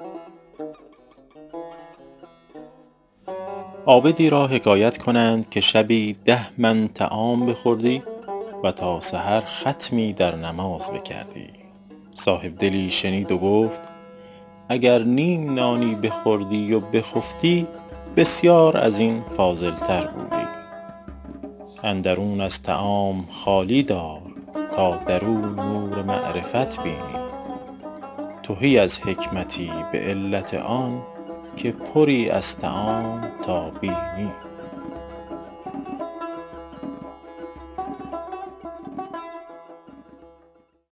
عابدی را حکایت کنند که شبی 10 من طعام بخوردی و تا سحر ختمی در نماز بکردی. صاحبدلی شنید و گفت اگر نیم نانی بخوردی و بخفتی بسیار از این فاضل تر بودی. اندرون از طعام خالی دار تا درون نور معرفت بینی. تهی از حکمتی به علت آن که پری از طعام تا بینی.